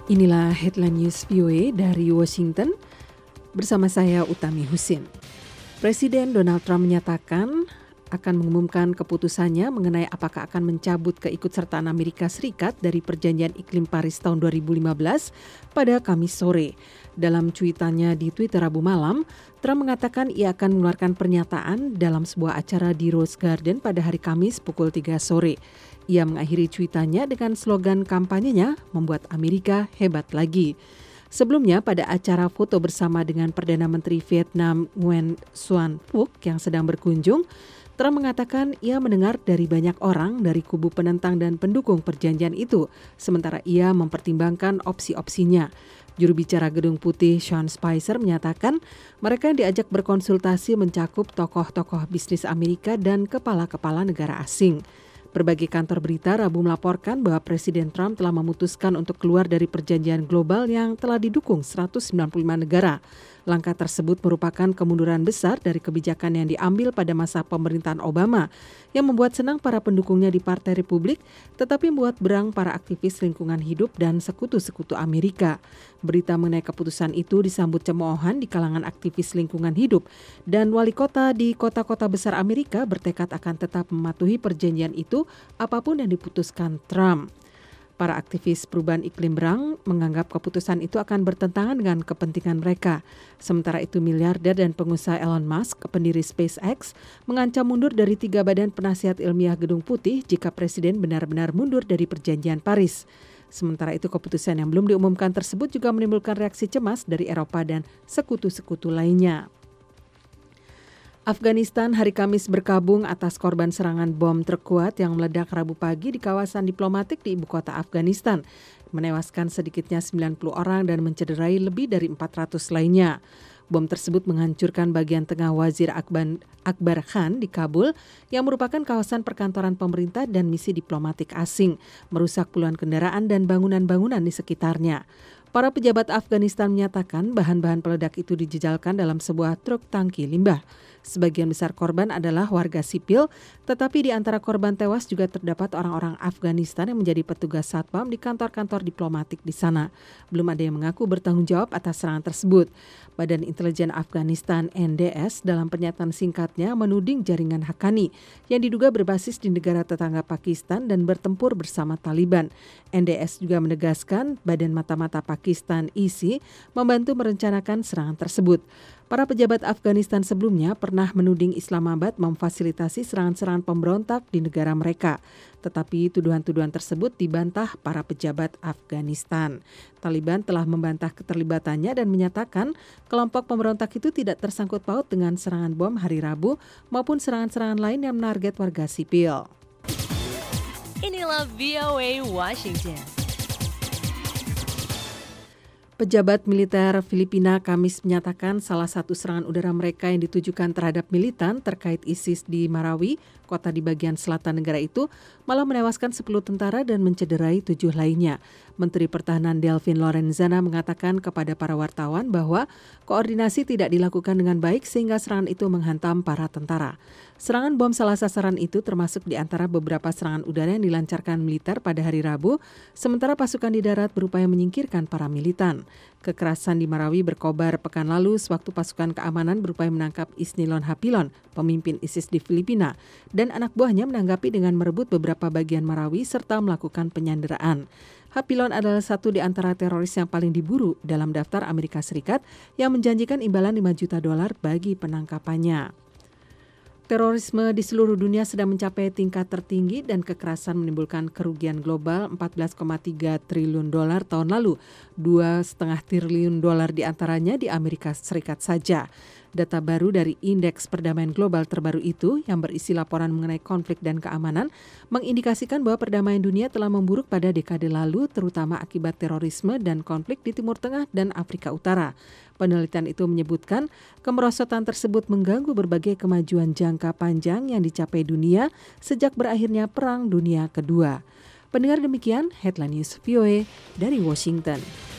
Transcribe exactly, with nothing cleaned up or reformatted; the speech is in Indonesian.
Inilah headline news V O A dari Washington bersama saya Utami Husin. Presiden Donald Trump menyatakan akan mengumumkan keputusannya mengenai apakah akan mencabut keikutsertaan Amerika Serikat dari Perjanjian Iklim Paris tahun dua ribu lima belas pada Kamis sore. Dalam cuitannya di Twitter Rabu malam, Trump mengatakan ia akan mengeluarkan pernyataan dalam sebuah acara di Rose Garden pada hari Kamis pukul tiga sore. Ia mengakhiri cuitannya dengan slogan kampanyenya, membuat Amerika hebat lagi. Sebelumnya pada acara foto bersama dengan Perdana Menteri Vietnam Nguyen Xuan Phuc yang sedang berkunjung, Trump mengatakan ia mendengar dari banyak orang dari kubu penentang dan pendukung perjanjian itu, sementara ia mempertimbangkan opsi-opsinya. Juru bicara Gedung Putih Sean Spicer menyatakan mereka yang diajak berkonsultasi mencakup tokoh-tokoh bisnis Amerika dan kepala-kepala negara asing. Berbagai kantor berita Rabu melaporkan bahwa Presiden Trump telah memutuskan untuk keluar dari perjanjian global yang telah didukung seratus sembilan puluh lima negara. Langkah tersebut merupakan kemunduran besar dari kebijakan yang diambil pada masa pemerintahan Obama yang membuat senang para pendukungnya di Partai Republik tetapi membuat berang para aktivis lingkungan hidup dan sekutu-sekutu Amerika. Berita mengenai keputusan itu disambut cemoohan di kalangan aktivis lingkungan hidup dan wali kota di kota-kota besar Amerika bertekad akan tetap mematuhi perjanjian itu apapun yang diputuskan Trump. Para aktivis perubahan iklim berang menganggap keputusan itu akan bertentangan dengan kepentingan mereka. Sementara itu miliarder dan pengusaha Elon Musk, pendiri SpaceX, mengancam mundur dari tiga badan penasihat ilmiah Gedung Putih jika Presiden benar-benar mundur dari perjanjian Paris. Sementara itu keputusan yang belum diumumkan tersebut juga menimbulkan reaksi cemas dari Eropa dan sekutu-sekutu lainnya. Afghanistan hari Kamis berkabung atas korban serangan bom terkuat yang meledak Rabu pagi di kawasan diplomatik di ibu kota Afghanistan, menewaskan sedikitnya sembilan puluh orang dan mencederai lebih dari empat ratus lainnya. Bom tersebut menghancurkan bagian tengah Wazir Akbar, Akbar Khan di Kabul yang merupakan kawasan perkantoran pemerintah dan misi diplomatik asing, merusak puluhan kendaraan dan bangunan-bangunan di sekitarnya. Para pejabat Afghanistan menyatakan bahan-bahan peledak itu dijejalkan dalam sebuah truk tangki limbah. Sebagian besar korban adalah warga sipil, tetapi di antara korban tewas juga terdapat orang-orang Afghanistan yang menjadi petugas satpam di kantor-kantor diplomatik di sana. Belum ada yang mengaku bertanggung jawab atas serangan tersebut. Badan Intelijen Afghanistan N D S dalam pernyataan singkatnya menuding jaringan Haqqani yang diduga berbasis di negara tetangga Pakistan dan bertempur bersama Taliban. N D S juga menegaskan Badan Mata-Mata Pakistan I S I membantu merencanakan serangan tersebut. Para pejabat Afghanistan sebelumnya pernah menuding Islamabad memfasilitasi serangan-serangan pemberontak di negara mereka. Tetapi tuduhan-tuduhan tersebut dibantah para pejabat Afghanistan. Taliban telah membantah keterlibatannya dan menyatakan kelompok pemberontak itu tidak tersangkut paut dengan serangan bom hari Rabu maupun serangan-serangan lain yang menarget warga sipil. Inilah V O A Washington. Pejabat militer Filipina Kamis menyatakan salah satu serangan udara mereka yang ditujukan terhadap militan terkait ISIS di Marawi, kota di bagian selatan negara itu, malah menewaskan sepuluh tentara dan mencederai tujuh lainnya. Menteri Pertahanan Delvin Lorenzana mengatakan kepada para wartawan bahwa koordinasi tidak dilakukan dengan baik sehingga serangan itu menghantam para tentara. Serangan bom salah sasaran itu termasuk di antara beberapa serangan udara yang dilancarkan militer pada hari Rabu, sementara pasukan di darat berupaya menyingkirkan para militan. Kekerasan di Marawi berkobar pekan lalu sewaktu pasukan keamanan berupaya menangkap Isnilon Hapilon, pemimpin ISIS di Filipina, dan anak buahnya menanggapi dengan merebut beberapa bagian Marawi serta melakukan penyanderaan. Hapilon adalah satu di antara teroris yang paling diburu dalam daftar Amerika Serikat yang menjanjikan imbalan lima juta dolar bagi penangkapannya. Terorisme di seluruh dunia sedang mencapai tingkat tertinggi dan kekerasan menimbulkan kerugian global empat belas koma tiga triliun dolar tahun lalu, dua koma lima triliun dolar diantaranya di Amerika Serikat saja. Data baru dari Indeks Perdamaian Global terbaru itu yang berisi laporan mengenai konflik dan keamanan mengindikasikan bahwa perdamaian dunia telah memburuk pada dekade lalu terutama akibat terorisme dan konflik di Timur Tengah dan Afrika Utara. Penelitian itu menyebutkan kemerosotan tersebut mengganggu berbagai kemajuan jangka panjang yang dicapai dunia sejak berakhirnya Perang Dunia Kedua. Pendengar demikian Headline News V O A dari Washington.